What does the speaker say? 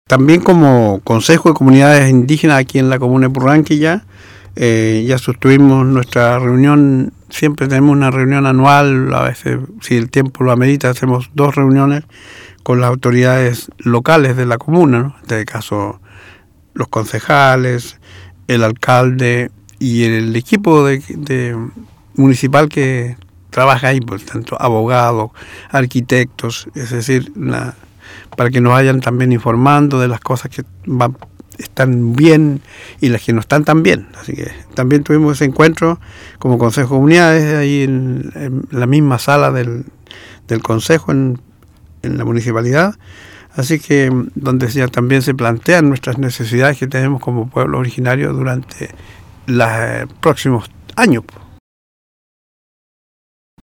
También como Consejo de Comunidades Indígenas aquí en la comuna de Purranque ya sostuvimos nuestra reunión. Siempre tenemos una reunión anual, a veces si el tiempo lo amerita hacemos 2 reuniones con las autoridades locales de la comuna, ¿no? En este caso los concejales, el alcalde y el equipo de municipal que trabaja ahí, por tanto abogados, arquitectos, es decir, para que nos vayan también informando de las cosas que están bien y las que no están tan bien. Así que también tuvimos ese encuentro como Consejo de Comunidades ahí en la misma sala del Consejo en la municipalidad. Así que donde ya también se plantean nuestras necesidades que tenemos como pueblo originario durante los próximos años.